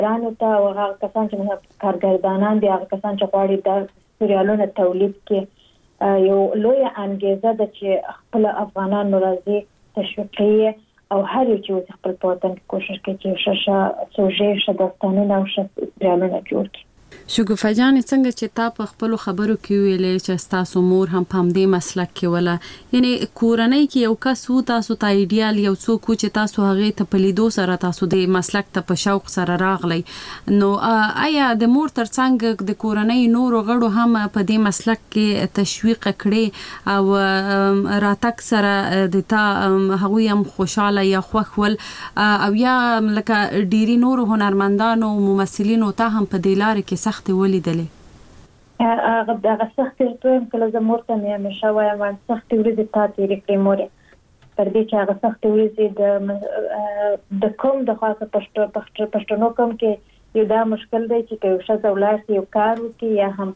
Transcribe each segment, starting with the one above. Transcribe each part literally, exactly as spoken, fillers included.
رانو ته او هغه کسان چې کارګردانان دي، هغه کسان چې غواړي د سریالونو تولید کې یو لوی انګیزه ده چې خپل افغانان راځي تشویقي او هر یو چې خپل په وطن کې کوشش کوي چې شاشه سوژې شه داستانونه او سریالونه جوړ کړي. شګوفه جان، څنګه چې تا په خپل خبرو کې ویلې چې تاسو مور هم په دې مسلک کې ولا، یعنی کورنۍ کې یو کس وو تاسو ته ایډیال یو څوک چې تاسو هغه ته په لیدو سره تاسو د مسلک ته په شوق سره راغلی، نو آیا د مور ترڅنګ د کورنۍ نور غړو هم په دې مسلک کې تشویق کړي او راتک سره د تا هغه هم خوشاله یا خوښول او یا لکه ډيري نور هنرمندانو او ممثلینو ته هم په دې لار کې سخت ولیدلې؟ هغه دغه سخت ورته کله زه مورته مې همیشه وایم سخت ورځې تا تیرې کړې مورې، تر دې چې هغه سخت ورځې د د کوم د خاصه پښتو پښتنو کوم کې یو دا مشکل دی چې یو شخص ولر یو کار وکړي یا هم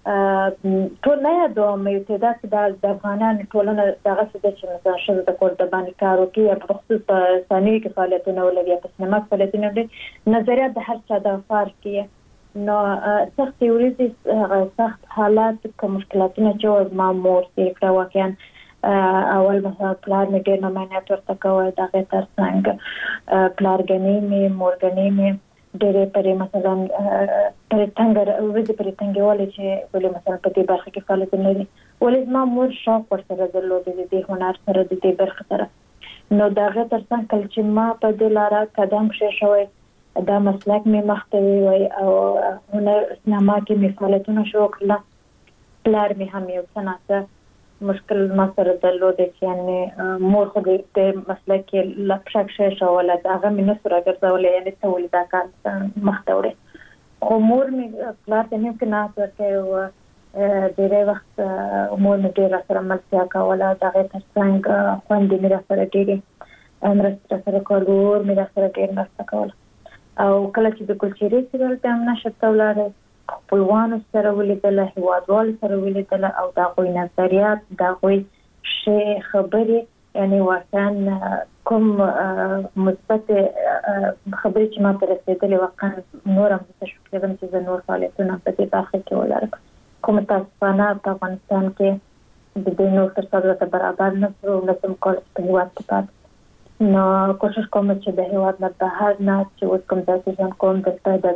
ټول نه یادوم یو تعداد د افغانانو ټولنه دغه څه چې مثلا شته د کور د باندې کار وکړي یا په خصوص په ثانوي کې فعالیتونه ولري یا په سینما فعالیتونه ولري، نظریات د هر چا د فرق کې نو سخت ورځې سخت حالات کوم مشکلاتونه چې ما مور سره کړه واقعا اول مثلا پلار مې ډېر نمایندګي ورته کوي دا غي تر څنګه پلارګنې مې مورګنې مې ډېر پرې مثلا پر څنګه ورځې پر څنګه ولې چې ولې مثلا په دې برخه کې فعالیت نه لري ولې ما مور شوق ورسره درلود دي هنر سره د دې برخه سره نو دا غي تر څنګه چې ما په دې لار قدم شه شوی دا مسلک می مختوي وي او هنر سینما کې می فعالیتونه شو کړل، پلار می هم یو څنګه مشکل مسله درلود چې یعنی مور خو دې مسلک کې لپشک شې شو ولا هغه می نو سره ګرځولې یعنی څه ولې دا کار مختوري خو مور می پلار ته نه کنه ورته ډېر وخت مور می ډېر سره ملتیا کوله دا غي تر څنګه خوندې می سره ډېر امر سره کول می سره ډېر مرسته کوله او کله چې د کلچري سره تم نشته ولاره خپلوانو سره ولیدل، هیوادوال سره ولیدل او دا غوي نظریات دا غوي شي خبرې یعنی واقعا کوم مثبت خبرې چې ما ته رسیدلې واقعا نور هم تشویق کوم چې نور فعالیتونه په دې برخه کې ولرم. کوم تاسو نه په افغانستان کې د دې نور تر څنګه برابر نه پرو نسم کول په هیواد کې نو کوشش کوم چې د هیواد نه بهر نه چې اوس کوم ځای ځان کوم د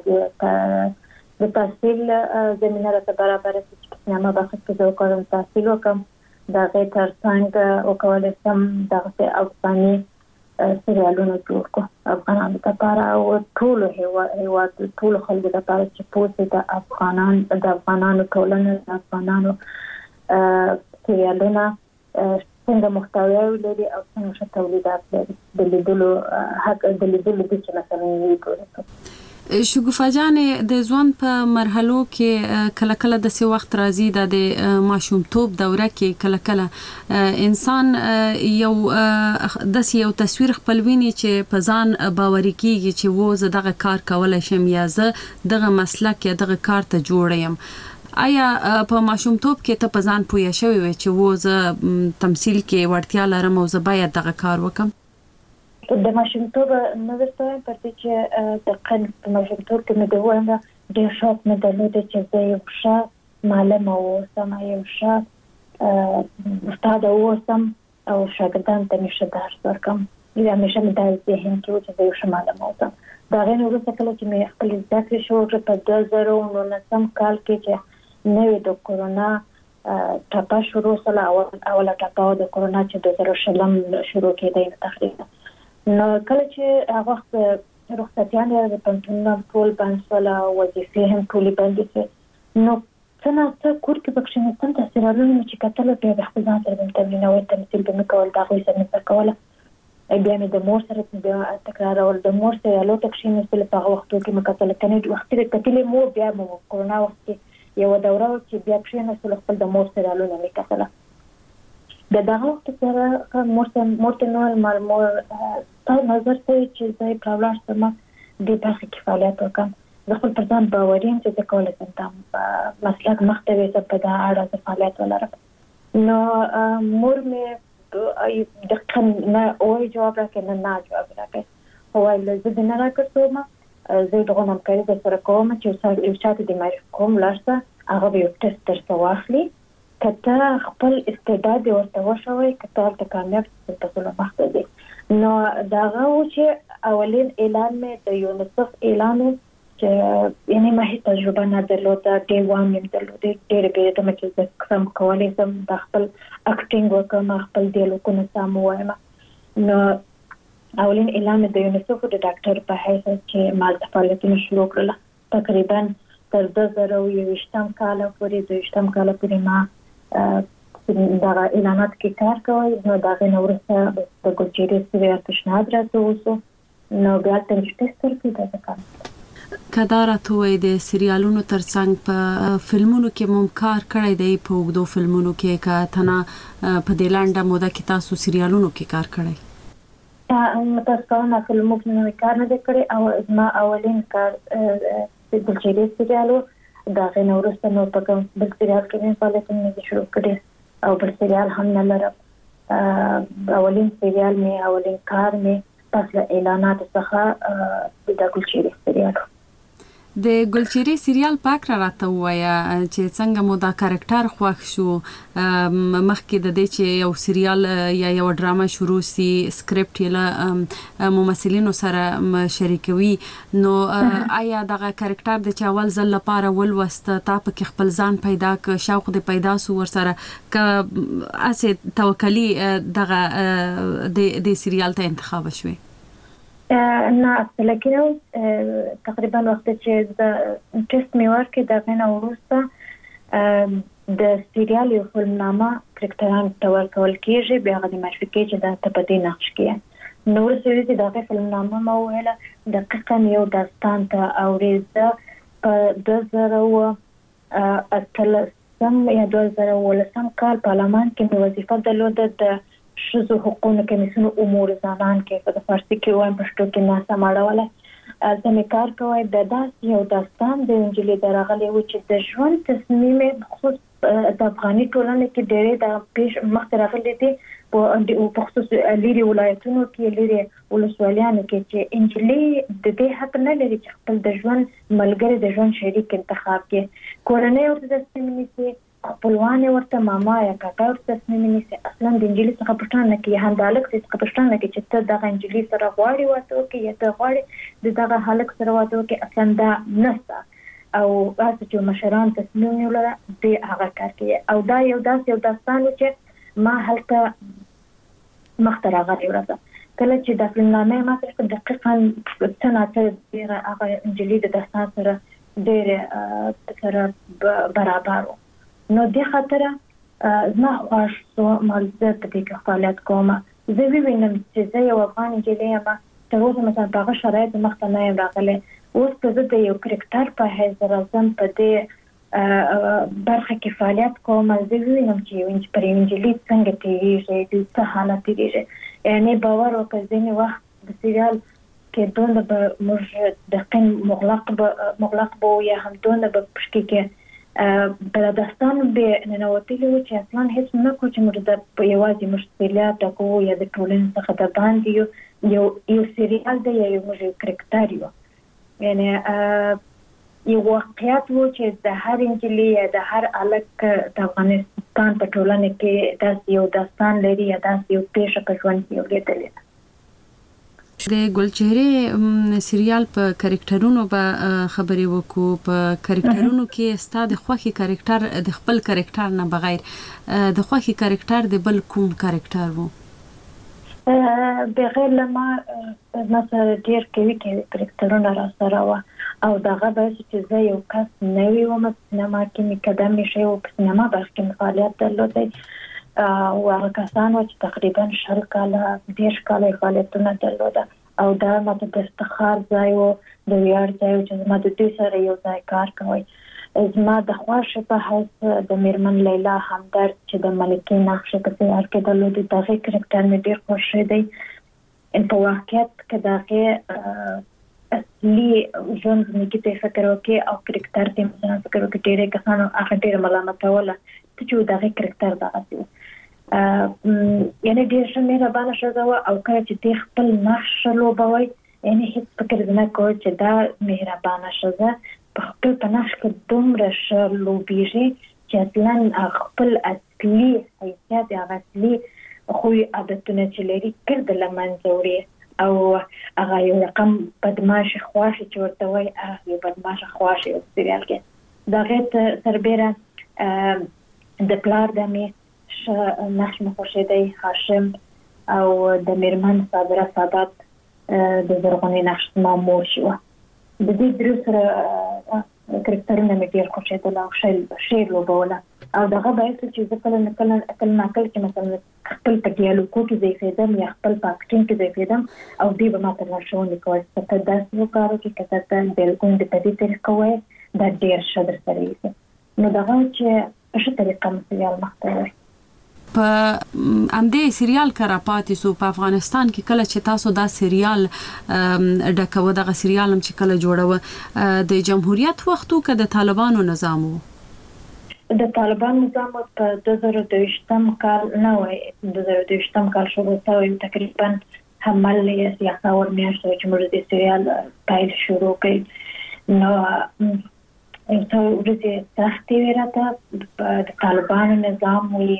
د تحصیل زمينه راته برابر چې سینما برخه کې زه کوم تحصیل وکم دا غي تر څنګه او کولای شم دغه افغاني سریالونه جوړ کړم افغانانو لپاره او ټول هیواد ټول خلکو لپاره چې پوهه د افغانان د افغانانو ټولنه د افغانانو سریالونه څنګه محتوی لري او څنګه تولیدات لري د لیدلو حق د لیدلو د چې مثلا ویډیو. شګوفه جان، د ځوان په مرحلو کې کله کله د سی وخت راځي د ماشومتوب دوره کې کله کله انسان یو د سی یو تصویر خپلویني چې په ځان باوري کیږي چې و زه دغه کار کولای شم یا زه دغه مسلک یا دغه کار ته جوړ یم. آیا په ماشومتوب کې ته په ځان پوهه شوې وې چې و زه تمثيل کې ورتیا لرم او زه باید دغه کار وکم؟ د ماشومتوب نو ورته پرته چې د قن په ماشومتوب کې مې د وانه ډېر شوق مې درلود چې زه یو ښه معلم او سم یو ښه استاد اوسم او شاګردان ته مې درس ورکم. یا مې شمه د ذهن کې چې یو ښه معلم اوسم. دا غوښنه ورته کله چې مې خپل زده کړې شو په دوه زره او نهم کال کې چې نوې د کورونا ټاپا شروع سره او اوله ټاپا د کورونا چې د زره شلم شروع کېده تقریبا نو کله چې هغه وخت رخصتیان د پنځونه ټول بنسله وظیفې هم ټولې بندې شوې نو څنګه څه کور کې بخښنه څنګه تاثیرونه چې کتل په خپل ځان سره د تمرین او تمثيل به کول دا غوښنه سره کوله بیا مې د مور سره بیا تکرار ول د مور سره له تکشین سره په وختو کې مکتل کنه وخت کې کتلې مور بیا مو کورونا وخت یو دوره چې بیا پښینه سره خپل د مور سره له نه کتل د دغه وخت سره مور سره مور ته نو مال مور په نظر ته چې زه په لاس سره د برخه کې فعالیت وکم زه خپل پر ځان باوریم چې د کولای شم تم مسلک مختوي څه په دا اړه فعالیت ولرم نو مور مې د کله نه او جواب راکړ نه نه جواب راکړ هو له زه نه راکړم زه دغه همکاري د سره کوم چې یو چاته د معرفي کوم لاسته هغه به یو ټیسټ تر واخلي کته خپل استعداد ورته وشوي کته ته کامیاب په ټول وخت دی نو داغه چې اولین اعلان مې د یونیسف اعلان چې یعنی ما هیڅ تجربه نه درلوده ډي وان مې درلوده ډېر به ته مې چې کوم کولای سم د خپل اکټینګ وکم خپل دیالوګونه سم وایم نو اولین اعلان د یونیسف د ډاکټر په حیث چې مال فعالیتونه شروع کړل تقریبا تر دوه زره یوویشتم کال پورې د یوویشتم کال پورې ما دا اعلانات کې کار کوي نو دا غو ورسره د ګلچيري سریال پیشنهاد راځو وسو نو بیا ته ټیسټر کې دا کار کدارا توې د سریالونو ترڅنګ په فلمونو کې مم کار کړی دی په وګدو فلمونو کې کا تنا په دلانډه موده کې تاسو سریالونو کې کار کړی متاسفانه فلمونو کې کار نه کړی او ما اولین کار د ګلچيري سریالو دا غو ورسره نو په کوم بل سریال کې فعالیتونه شروع کړی او بل سریال هم نه لرم اولین سریال می اولین کار می پس له اعلانات څخه د ګلچيري سریال د ګلچيري سریال پاک را راته وایا چې څنګه مو دا کریکټر خوښ شو مخکې د دې چې یو سریال یا یو ډراما شروع سي سکرپټ یې له ممثلینو سره شریکوي نو آیا دغه کریکټر د چاول زل لپاره ولوست تا په خپل ځان پیدا ک شوق د پیدا سو ور سره ک اسه توکلی دغه د سریال ته انتخاب شوه نه لکه تقریبا وخت چې د ټیسټ میوار کې د غنا ورسته د سریال یو فلمنامه کریکټران تور کول کېږي بیا د معرفي کې چې د تبدی نقش کې نو ورسره چې د فلمنامه مو ویله دقیقاً یو داستان ته اوریزه په دوه زره اتلسم یا دوه زره ولسم کال پارلمان کې وظیفه درلوده د شذو حقوقو کمیسیون امور زنان کې په فارسی کې وایم پښتو کې نه سماړواله زمي کار کوي د داس یو داستان د انجلي درغلي و چې د ژوند تصمیم خصوص د افغاني ټولنې کې ډېر د پیش مخ راغلي دي په خصوص لري ولایتونو کې لري ولسوالیانو کې چې انجلي د دې حق نه لري چې خپل د ژوند ملګری د ژوند شریک انتخاب کې کورنۍ ورته تصمیم نیسي خپلوان ورته ماما یا کاکا ورته تصمیم نیسي اصلا د انجلي څخه پښتنه کې هندالک څخه پښتنه کې چې ته د انجلي سره غواړي وته کې یا ته غواړي د دغه حالک سره وته کې اصلا دا نسته او تاسو چې مشران تصمیم نیولای دی هغه کار کوي او دا یو داس یو داستان چې ما هلته مختره غوړي ورته کله چې د فلمنامه ما څخه دقیقاً څنګه چې هغه انجلي د داستان سره ډېر سره برابر نو د خاطر زما خوښ سو مالزه په دې کې فعالیت کوم زه وینم چې زه یو افغان انجلۍ یم تر اوسه مثلا په هغه شرایط مخته نه یم راغلی اوس که زه د یو کرکټر په حیث راځم په دې برخه کې فعالیت کوم زه وینم چې یو پر انجلۍ څنګه تیریږي د څه حالت تیریږي یعنی باور وکړئ ځینې وخت د سریال کې دونه به موږ دقیق مغلق به مغلق به یا هم دونه به پشکې کې بل داستان به ننوتلی و چې اصلا هیڅ نه کو چې موږ د یوازې مشکلات کو یا د ټولنې څخه د باندې یو یو سریال دی یا یو موږ کرکټر یو یعنی یو واقعیت و چې د هر انجلۍ یا د هر الک د افغانستان په ټولنه کې داسې یو داستان لري یا داسې یو پیښه په ژوند کې ولیدل د ګلچيري سریال په کریکټرونو به خبرې وکړو په کریکټرونو کې ستاسو خوخي کریکټر د خپل کریکټر نه بغیر د خوخي کریکټر د بل کوم کریکټر وو بغیر لما مثلا ډیر کوي کې کریکټرونه را سره وا او دغه به چې زه یو کس نه ویم سینما کې مقدمه شي او سینما برخه فعالیت درلوده او هغه کسان چې تقریبا شل کاله دیش کاله فعالیتونه درلوده او دا ماته د افتخار ځای او د ویاړ ځای چې زما د دې سره یو ځای کار کوي زما د خواشه په حیث د میرمن لیلا همدرد چې د ملکه نقشه په سیار کې درلوده دغه کرکټر مې ډیر خوښ دی ان په واقعیت کې دغه اصلي ژوند کې ته فکر وکي او کرکټر ته مثلا فکر وکي ډیره کسانو هغه ډیره ملامت ولا چې دغه کرکټر دغه یعنی ډیر ښه مهربانه شوه او کله چې د خپل نقش لوبوي یعنی هیڅ فکر نه کوي چې دا مهربانه شزه په خپل پناش کې دومره ښه لوبیږي چې اصلا خپل اصلي حیثیت یا اصلي خو عادتونه چې لري کړ د لمنځه وړي او هغه یو رقم بدمعش خواشي چې ورته وایي هغه یو بدمعش خواشي او سریال کې دا غیت سربېره د پلار د مې نقش مخوشیدی هاشم او د میرمن صابره سادات د زرغونې نقش مامور شوه د دې درو سره کرکټرونه مې ډېر خوښېدل او ښه لوبوله او دغه باعث چې زه کله نه کله کله نه کله چې مثلا خپل په ډیالوګو کې ځایېدم یا خپل په اکټینګ کې ځایېدم او دوی به ماته لارښوونې کول چې ته داسې وکړه چې که ته بالکل د په دې طریقه وایې دا ډېر ښه درسره یې نو دغه چې په ښه طریقه مې سریال مخته وړی په امدې سریال کرا پاتې سو په افغانستان کې کله چې تاسو دا سریال ډکو دغه سریال هم چې کله جوړو د جمهوریت وختو کې د طالبانو نظام وو د طالبانو نظام په دوه زره دویشتم کال نه وای دوه زره دویشتم کال شروع شوی تقریبا حمل یې سیاسي ورمیاشت چې موږ د سریال پایل شروع کړ نو څو ورځې سختي ورته د طالبانو نظام وی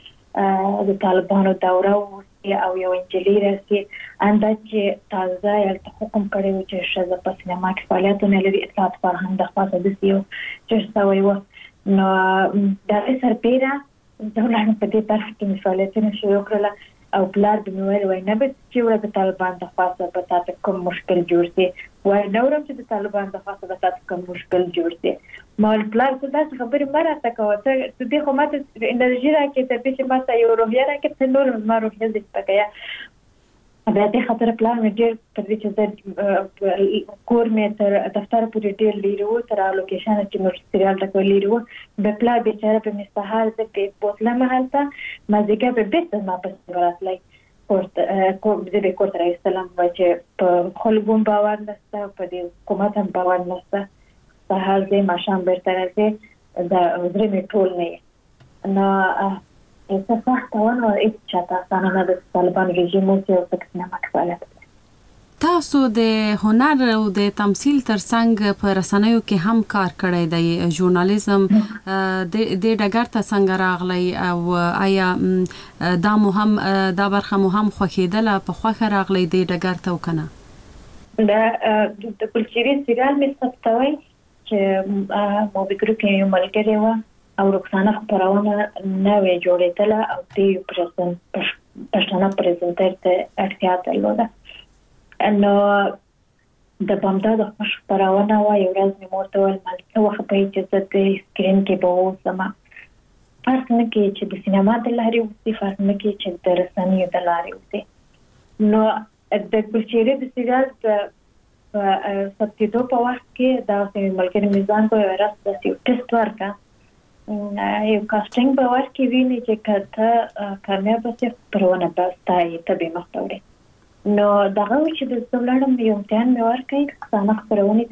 د طالبانو دوره او یو انجلي راسي انده چې تازه یو حکم کړی و چې شزه په سینما کې فعالیتونه لري اطلاعات فرهنګ د خاصه د سیو چې سوي و نو دا سرپیرا دولت په دې طرف کې فعالیتونه شروع کړل او بلار د نوې وای نه به چې ور د طالبان د خاصه په تاسو کوم مشکل جوړ شي وای نو ورم چې د طالبان د خاصه په تاسو کوم مشکل جوړ شي مال بلار څه داسې خبرې مراته کوي ته دې خو ماته انرژي راکې ته چې ماته یو روحیه راکې ته نور ما روحیه دې پکې بیا دې خاطر پلان مې ډېر تر دې چې کور مې تر دفتر پورې ډېر لیرو تر لوکیشن چې نور سریال د لیرو به پلان به چېرې په مستحال د بوتله محلته مازیګه به بیت ما په وراتلای کوټ کوم دې کوټ راځلم چې په خلګون باور نشته په دې حکومت هم باور نشته سهار دې ماشام بیرته راځي دا درې می ټول نه نو څه فخت ونه ایت چاته څنګه د طالبان رژیم او په سینما کې فعالیت تاسو د هنر او د تمثيل ترڅنګ په رسنیو کې هم کار کړی دی ژورنالیزم د د ډګر ته څنګه راغلی او آیا دا مهم دا برخه مهم خوښیدله په خوخه راغلی د ډګر ته وکنه دا د کلچري سریال مې ثبتوي چې مو بګرو کې یو ملګری و او رخصانه خبرونه نوې جوړېدله او دې پرزنت پښتنه پرزنټر ته اړتیا درلوده نو د بامدا د خبرونه و یو ورځ مې مورته ول مالته وخت په چې د سکرین کې به وسما فرق نه کې چې د سینما د لارې وسی فرق نه کې چې د رسنیو د لارې وسی نو د کلچري د سریال د سبتیدو په وخت کې دا چې ملګری میزان کو ورس د یو ټیسټ ورکا یو کاستینګ به ورکې ویني چې کته کامیاب شي پرونه پستای ته به مختوري نو دغه چې د څولړم یو امتحان مې ورکړ څنګه خبرونه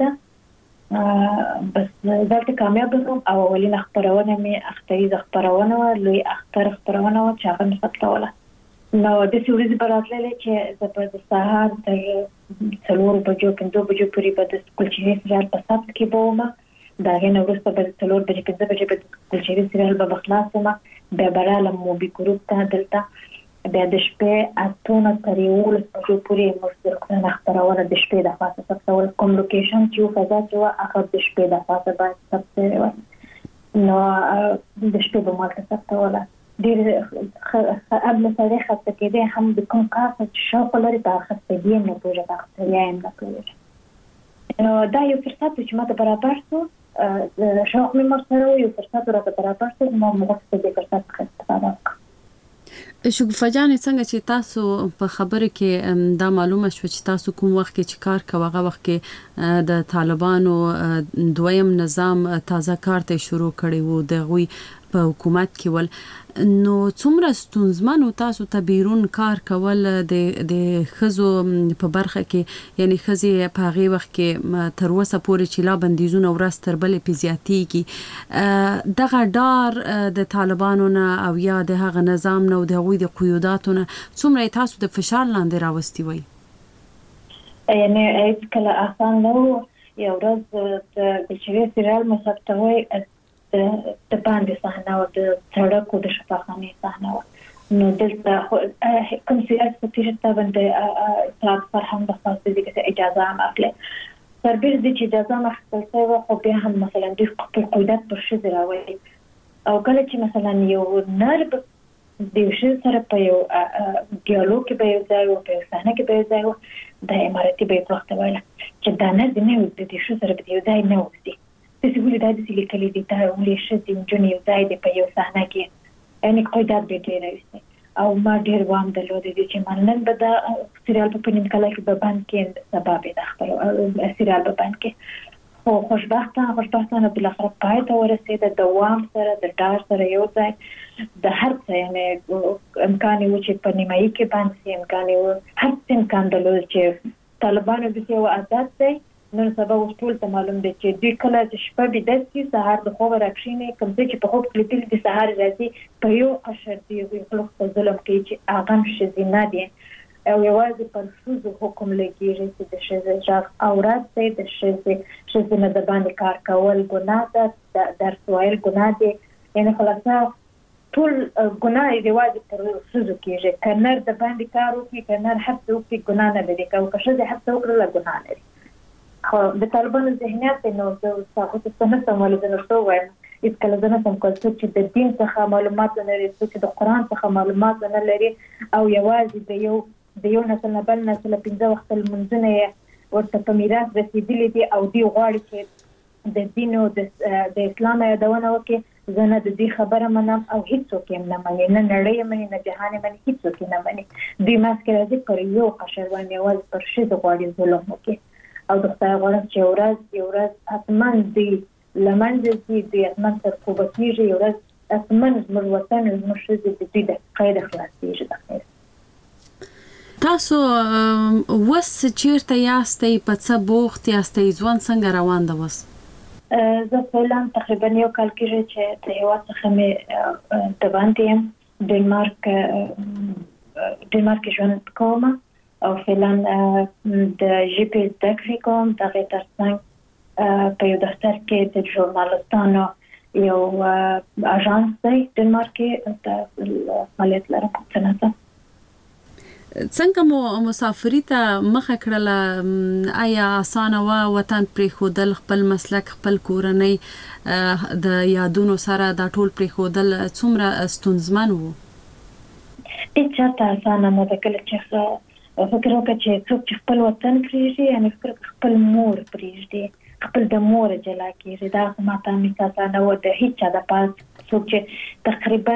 ده بس دا کامیاب شوم او اولین خبرونه مې اختری خبرونه لوی اختر خبرونه او چې هغه ثبتوله نو د سوري براتلې چې د سهار تر څلور بجو پنځه بجو پورې په د کلچري سریال په سبت کې بومه دا غنه ورسته په څلور بجې پنځه بجې په کلچري سریال به خلاصمه به براله مو به ګروپ ته دلته بیا د شپې اتونه تر یو بجو پورې مستقله خبرونه د شپې د خاصه ثبتول کوم لوکیشن چې فضا چې هغه د شپې د خاصه باید ثبتول نو د شپې به مالته ثبتول ډیر قبل تاریخ څخه کې هم د کوم کار چې شوق لري د اخته دی نه پوهه د اخته یې نه کوي نو دا یو فرصت چې ماته برابر شو شوق مې مرسته یو فرصت راته برابر شو ما موږ ته د فرصت څخه استفاده وکړه شګوفه جان څنګه چې تاسو په خبره کې دا معلومه شو چې تاسو کوم وخت کې چې کار کوي هغه وخت کې د طالبانو دویم نظام تازه کار ته شروع کړی وو د غوي په حکومت کې ول نو څومره ستونزمن تاسو ته بیرون کار کول د د خزو په برخه کې یعنی خزي په هغه وخت کې تر اوسه پورې چې لا بندیزونه ورس تر بلې پیزیاتی کې دغه ډار د طالبانو نه او یا د هغه نظام نه او د غوي د قیوداتونه څومره تاسو د فشار لاندې راوستي وي یعنی هیڅ کله آسان نه و. یو ورځ د بلشوي سریال مسابقوي د باندې صحنه او د سړک او د شفاخانې صحنه و. نو دلته کوم سیاست په تیر ته باندې اطلاع فرهنګ د خاصه دي چې اجازه هم اخلي. سربیر دي چې اجازه مخکې شوی خو بیا هم مثلا د خپل قیودات پر شذ راوړي او کله چې مثلا یو نرب د شذ سره په یو ډیالوګ کې به یو ځای او په صحنه کې به یو ځای د اماراتي به وخت وایي چې دا نه د نه د شذ سره په یو ځای نه وځي. د سیګولې د دې لیکلي دي دا ولې شذ د جنې یو ځای د په یو صحنه کې یعنی قیودات به ډیر وي او ما ډیر وام درلود چې منن به دا سریال په پنځم کال کې به باندې کې سبب د خپل سریال په باندې کې خو خوشبختانه خوشبختانه بل اخر پای ته ورسېد د دوام سره د ډار سره یو ځای د هر څه یعنی امکان یو چې په نیمایي کې باندې امکان یو هر څه امکان درلود چې طالبانو د یو آزاد دی. نن سبا اوس ټول ته معلوم دی چې د کله چې شپه به د سي سهار د خوب راکښینې کوم چې په خوب کې تل د سهار راځي په یو قشر دی یو خلک په ظلم کوي چې اغم شزینه دي او یوازې پر شوزو حکم لګیږي چې د شزې ځاګ اورات دی د شزې شزینه د باندې کار کول ګناه ده درس ویل ګناه دي یعنی خلاصه ټول ګناه یوازې پر شوزو کېږي کنر د باندې کار وکړي کنر هر څه وکړي ګناه نه لري او که شزې هر څه وکړي ګناه لري. خو د طالبانو ذهنیت نو د تاسو څه نه سمول د نشو وایم هیڅ کله نه سم کول چې د دین څخه معلومات نه لري چې د قران څخه معلومات نه لري او یوازې د یو د یو نسل نه بل نسل پنځه وخت المنځنه ورته په میراث رسیدلي دي او دی غواړي چې د دین او د اسلام یادونه وکړي. زه نه د دې خبره منم او هیڅوک یې نه مني نه نړۍ مني نه جهان مني هیڅوک نه مني. دوی ماسک راځي پر یو قشر باندې یوازې پر شي د غواړي ظلم وکړي او د خدای غوړم چې ورځ یو ورځ اتمن دی لمنځ دي د اتمن تر کوبتیږي یو ورځ اتمن زموږ وطن زموږ شذ د دې د قید خلاصيږي. د تاسو وس چیرته یاستئ په څه بوخت یاستئ ځوان څنګه روان ده وس؟ زه فعلا تقریبا یو کال کېږي چې د هیواد څخه مې د باندې یم ډنمارک ډنمارک ژوند کوم او فعلا د جی پی زده کړې کوم دغه ترڅنګ په یو دفتر کې د ژورنالستانو یو اژانس دی ډنمارک کې د فعالیت لرم. څنګه څنګه مو مسافري ته مخه کړله؟ آیا اسانه و وطن پرې خودل خپل مسلک خپل کورنۍ د یادونو سره دا ټول پرې خودل څومره ستونزمن وو؟ هیڅ چاته اسانه نه ده. کله چې فکر وکړه چې څوک چې خپل وطن پرېږدي یعنی فکر خپل مور پرېږدي خپل د مور جلا کېږي دا ماته مثال نه و د هیڅ چا د پاس څوک چې تقریبا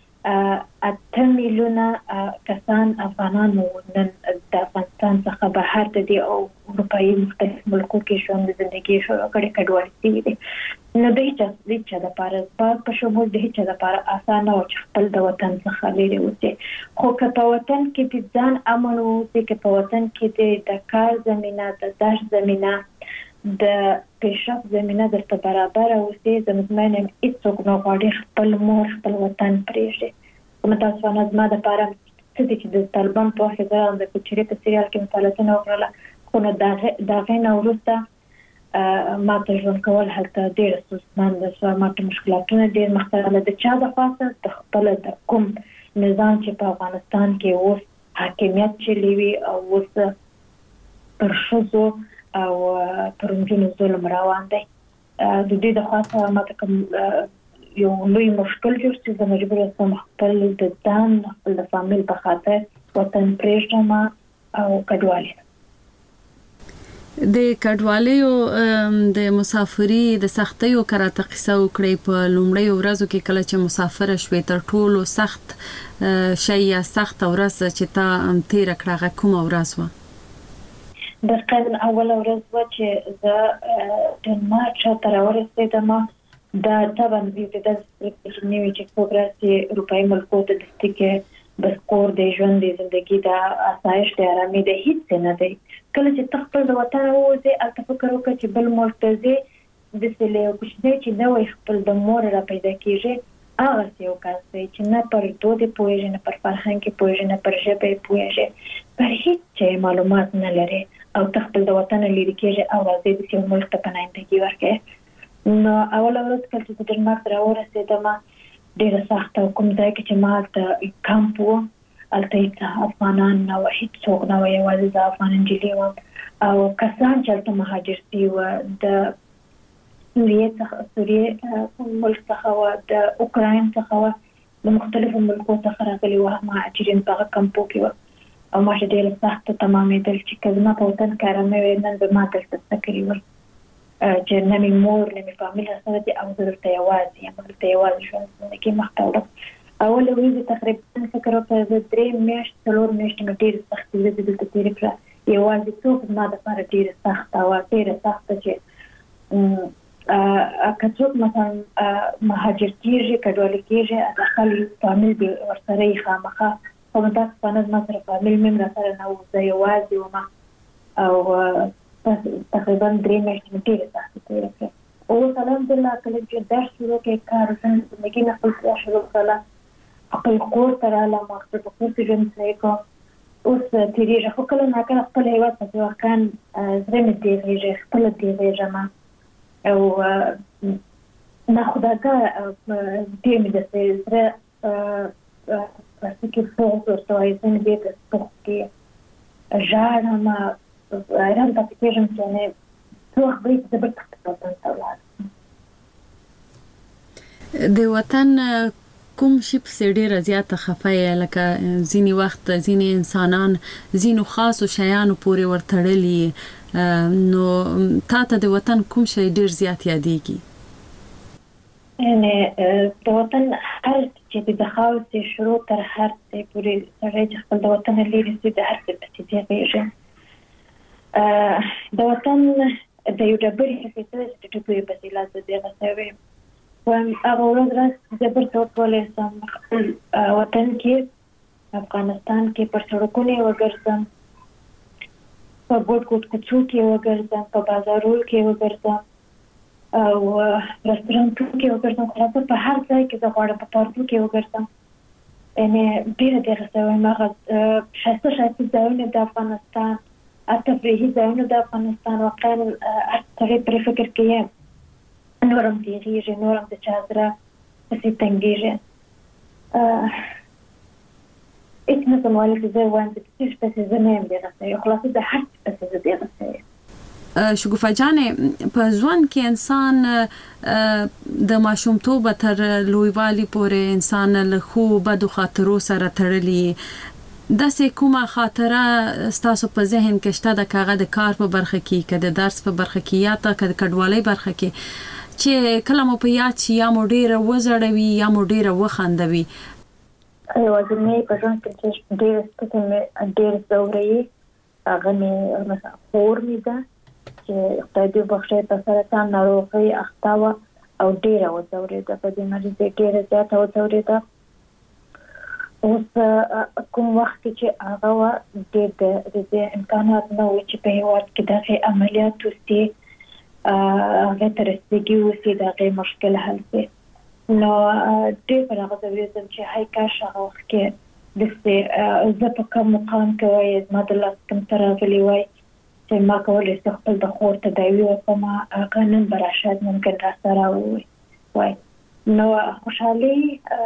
اته میلیونه کسان افغانان نن د افغانستان څخه بهر دي او اروپایي مختلف ملکو کې ژوند زندگی شروع کړي کډوالي دي. نو د هیڅ د هیڅ د لپاره په شمول د هیڅ لپاره اسانه او خپل د وطن څخه لري اوسه. خو که په وطن کې د ځان امن او چې په وطن کې د کار زمينه د داش زمينه د پیشرفت زمينه د برابر اوسه د مطمئن هیڅوک نه غواړي خپل مور خپل وطن پرېږدي. کوم تاسو نه زما د لپاره څه چې د طالبان په وخت کې د کوچري په سریال کې مطالعه وکړه خو نو دا دا غینه ورسته ما ته ژوند کول هلته ډېر ستونزمن ده. سو ما ته مشکلاتونه ډېر مختلف د چا د خاصه د خپل د کوم نظام چې په افغانستان کې اوس حاکمیت چلیوي او اوس پر شذو او پر انجونو ظلم روان دی. د دې د خاصه ما ته کوم یو لوی مشکل جوړ چې د مجبور اسم خپل د ځان خپل د فامیل په خاطر وطن پرېږدم او کډوالي. د کډوالیو د مسافری د سختیو کراته قصه وکړي په لومړی ورځو کې کله چې مسافر شوي تر ټولو سخت شي یا سخت ورځ چې تا تیر کړه کوم ورځ و؟ د قبل اول ورځ و چې زه ډنمارک ته راورسېدم. دا طبعا د دې د نیوي چې پروګراسي اروپایي ملکو ته د ستګه بس کور د ژوند د ژوندۍ د آسایش د آرامي د هیڅ نه دی. کله چې تخپل د وطن وځي البته فکر وکړي چې بل مرتضی د سلیو کوچنی چې نوې خپل د مور را پیدا کیږي هغه یو کس دی چې نه پر دوه پوهیږي نه پر فرهنګ پوهیږي نه پر ژبه پوهیږي پر هیڅ معلومات نه لري او تخپل د وطن لري کېږي او راځي د یو ملک ته پناهندګي ورکړي. نو اول ورځ کله چې د ډنمارک راورسېدم ډېر سخت کوم ځای کې چې ما ته کامپ و البته افغانان نه و، هیڅ څوک نه و، یوازې د افغان نجلۍ وم او کسان چې هلته مهاجر شوي وو د سوریې څخه سوریې ملک څخه و، د اوکراین څخه و، د مختلفو ملکو څخه راغلي وو. مهاجرین په هغه کمپو کې وو او ما چې ډېر سخت تمامېدل چې که زما په وطن کې ارامي وي نن به ما دلته څه کړي ول چې نه مې مور نه مې فامیل سره دي او زه دلته یوازې یم، دلته یوازې ژوند زندګي مخته وړم. اول ورځې تقریبا فکر وکړه زه درې میاشتې څلور میاشتې مې ډېرې سختې ورځې دلته تېرې کړه. یوازې څوک زما دپاره ډېره سخته وه، ډېره سخته چې که څوک مثلا مهاجر کېږي کډوالي کېږي داخل فامیل به ورسره یې خامخا، خو متاسفانه زما سره فامیل مې هم راسره نه و، زه یوازې وم او تقریبا درې میاشتې مې ډېرې سختې تېرې کړې. اوس الحمدلله کله چې درس شروع کړې کار ژوند زندګي نه خپل کار شروع کړله، خپل کور ته رالم، خپل په کور کې ژوند صحیح کوم، اوس تېرېږي. خو کله ناکله خپل هېواد ته چې واقعا زړه مې تېرېږي، خپله تېرېږم او ناخودآګاه ډېر مې داسې زړه پسې کې بغض ورته وایي، زه مې ډېر داسې بغض کې ژاړم، حیران پاتې کېږم چې یعنې څه وخت به زه بېرته خپل وطن ته ولاړم. د وطن کوم شي پسې ډېره زیاته خفه یې، لکه ځینې وخت ځینې انسانان ځینو خاصو شیانو پورې ورتړلي، نو تا ته د وطن کوم شی ډېر زیات یادېږي؟ یعنې د وطن هر چې د خاورې شروع تر هر ځای پورې سړی چې خپل د وطن لرې سي د هر څه پسې تېرېږي. د وطن د یو ډبرې حفظول چې د ټوپیو پسې لاس د دغه سوی وایم هغه ورځ راځي زه بیرته وکولی سم خپل وطن کې افغانستان کې پر سړکونو یې وګرځم، په ګوټ ګوټ کوڅو کې وګرځم، په بازارونو کې وګرځم او رستورانتونو کې وګرځم، خلاصه په هر ځای کې زه غواړم په پارکونو کې وګرځم. یعنې ډېره دغه څه وایم هغه ښایسته ښایسته ځایونه د افغانستان، تفریحي ځایونه د افغانستان واقعا هر سړی پرې فکر کوي نور هم تېرېږي، نور هم د چا زړه پسې تنګېږي. هېڅ نه شم ویلی چې زه وایم چې د څه پسې زه نه یم دغه څه، خلاصه د هر څه پسې زه دغه څه یم. شګوفه جانې، په ژوند کې انسان د ماشومتوبه تر لویوالي پورې انسان له ښو بدو خاطرو سره تړلی، داسې کومه خاطره ستاسو په ذهن کې شته ده، که هغه د کار په برخه کې، که د درس په برخه کې، یا ته که د کډوالۍ برخه کې، چې کله مو په یاد شي یا مو ډېره وزړوي یا مو ډېره وخندوي؟ یوازینۍ په ژوند کې چې ډېره سپکه مې ډېر ځوروي هغه مې مثلا خور مې ده چې خدای دې وبخښي په سرطان ناروغۍ اخته وه او ډېره وځورېده، په دې مریض یې ډېره زیاته وځورېده. اوس کوم وخت کې چې هغه وه ډېر د دې امکانات نه وو چې په هېواد کې دغې عملیات وسي، هغې ته رسېدګي وسي، د هغې مشکل حل سي. نو ډېر پر هغه ځورېدم چې هی کاش هغه وخت کې داسې زه په کوم مقام کې وای، زما د لاس کوم ته راغلی وای چې ما کولی شم خپل د خور تداوي وکړم، هغه نن به راشد ممکن راسره وای. نو خوشحالي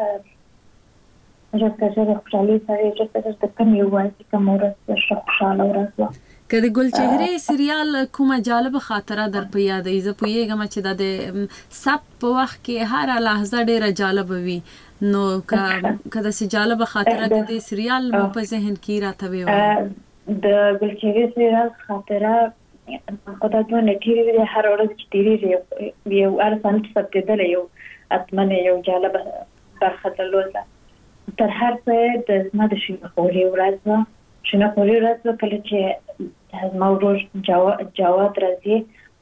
ژر ژر خوشحالي سره ژر ژر د کوم یو وای چې کوم ورځ ښه خوشحاله ورځ وه. که د ګلچهرې سریال کومه جالبه خاطره در په یادوي؟ زه پوهېږم چې دا د ثبت په وخت کې هره لحظه ډېره جالبه وي، نو که داسې جالبه خاطره د دې سریال مو په ذهن کې راته ووایي. د ګلچهرې سریال خاطره خو دا دومره ډېرې وي، هره ورځ چې تېرېږي یو هر ثانیه چې ثبتېدلی یو حتما یو جالبه برخه درلوده. تر هر څه د زما د شینخوري ورځ وه، شینخوري ورځ وه کله چې زما ورور جواد راځي،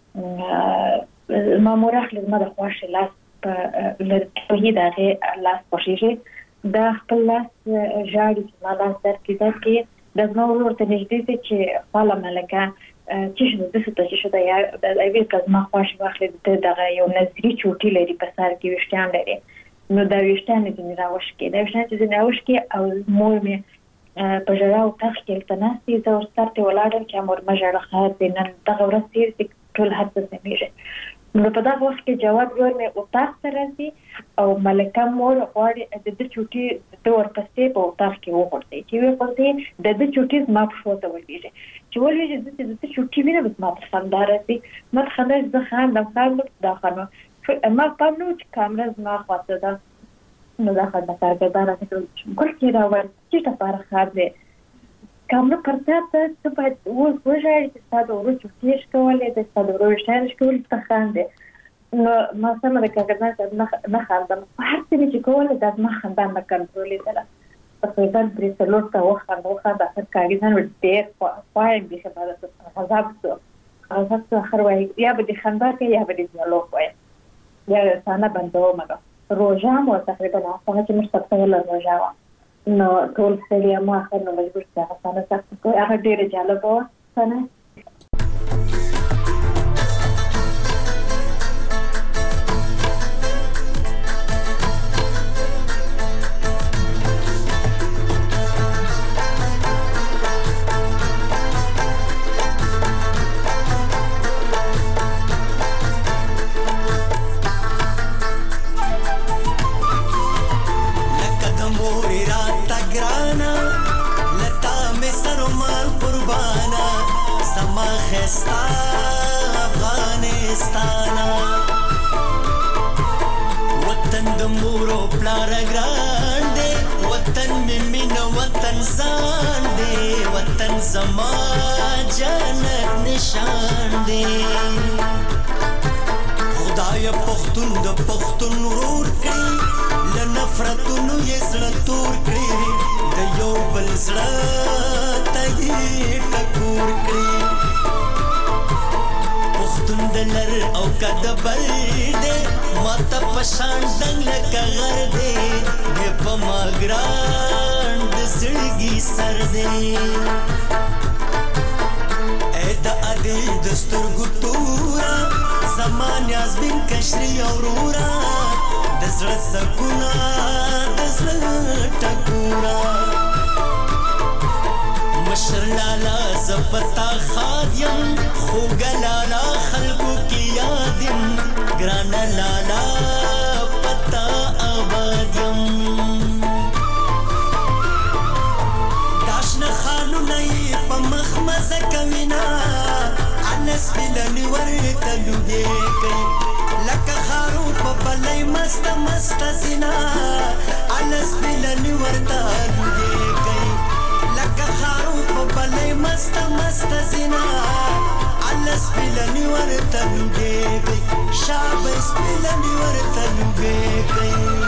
زما مور اخلي زما د خوښې لاس په لرګي د هغې لاس خوښېږي، دا خپل لاس ژاړي چې زما لاس درد کړي درد کړي، دا زما ورور ته نږدې دی چې خواله ملکه څه شو داسې ته څه شو ده، یا ویل که زما خوښې واخلي د دغه یو نظري چوټي لري په سر کې ویښتان لري، نو دا ویښتان یې ځینې راوشکې دا ویښتان چې ځینې راوشکې او مور مې په ژړا او تخ کې هلته ناستې زه ورسره ته ولاړم چې مور ما ژړه خیر دی نن دغه ورځ تېر دي ټول هر څه سمېږي نو په دغه وخت کې جواد ور مې اتاق ته راځي او ملکه مور غواړي د ده چوټي د ورپسې په اتاق کې وغورځي چې ویې غورځي د ده چوټي زما پښو ته ولوېږي چې ولوېږي زه چې د ده چوټي وینم زما ته خندا راځي ما ته خندا چې زه خاندم خاندم دا خانم ما پام نه و چې کامره زما خواته ده نو دا خندا کارګردانه ته کړل ګل کې راوړ چې لپاره خار دی کامره پرته ته ته باید اوس وژاړې چې ستا د ورور چوټي یې شکولې ده ستا د ورور شیان یې شکولې ته خاندې نو ما سمه د کارګردان صاحب نه خاندم په هر څه مې چې کوله دا زما خندا نه کنټرولېدله تقریبا درې څلور ته وخانده وخانده اخر کارګردان ور ډېر خوایم بیخي باید غضب شو غضب شو اخر وایي یا به دې خندا کوي یا به دې دیالوګ وایي یا سانه بندومه ده روژه مو تقریبا هغه چې موږ سبتوله روژه وه نو ټول سړي ما اخر نو مجبور چې هغه سانه سخت کوي هغه ډېره جالبه وه سانه افغانستانا وطن د مورو پلار ګران دی وطن می مینه وطن ځان دی وطن زما جنت نشان دی خدای پښتون د پښتون ورور کړي له نفرتونو یې زړه تور کړي د یو بل زړه ته یې ټکور کړي دلر او کده بل دے ماتا پشان دنگ لکا غر دے دے پا ماگران د زړګي سر دے اے دا ادی دسترګو تورا زمان یازبین کشری اورورا د زړه سکونا د زړه ټکورا مشر لالا زپتا خادیم خوګ لالا خلقو کی یادیم ګران لالا پتا آبادیم داشن خانو نئی پا مخمز کوینا انس بلنی ورطا لوگے کئی لکا خارو پا بلی مست مست زنا انس بلنی ورطا لوگے کئی لکا خارو پا بلی مست مست زنا علس بلنی ورطا لوگے گئی شابس بلنی ورطا لوگے گئی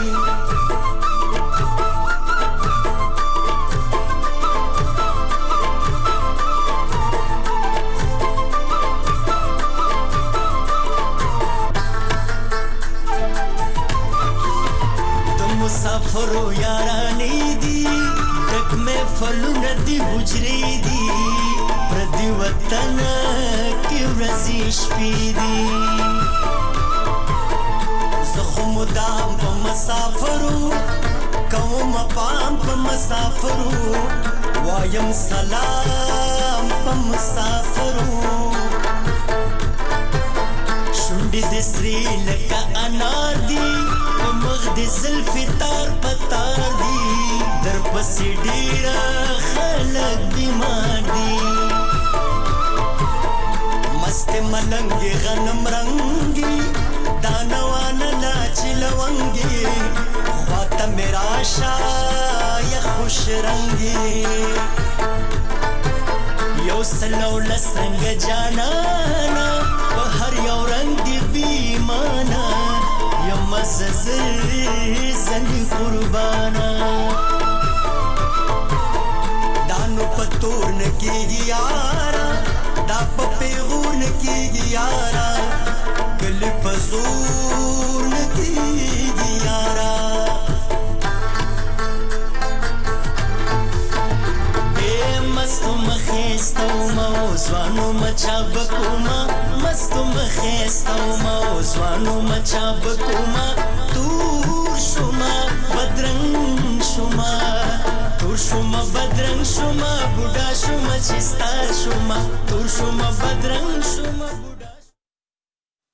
تو مسافرو یارانی دی دک میں فلو ندی حجری دی پردی وطن کی ورزی شپی دی زخم دام پا مسافرو قوم پام پا مسافرو وایم سلام پا مسافرو شنڈی دی سری لکا انار دی پا مغد زلفی تار پتار دی در پسی ډیر خلق بیمار دی مست ملنگی غنم رنگی دانوان لاچ لونگی خواتا میرا شای خوش رنگی یو سلو لسنگ جانانا بہر یو رنگ دی بیمانا یو مززر زنی قربانا دانو پتور نکی یارا دا پا پیغور نکی یارا کل پزور نکی یارا اے مستو مخیستو موزوانو مچا بکوما مستو مخیستو موزوانو مچا بکوما تور شما بدرنگ شما تور شما بدرنگ رنگ شوما بوډا شوما چې ستا شوما تور شوما بدرنګ شوما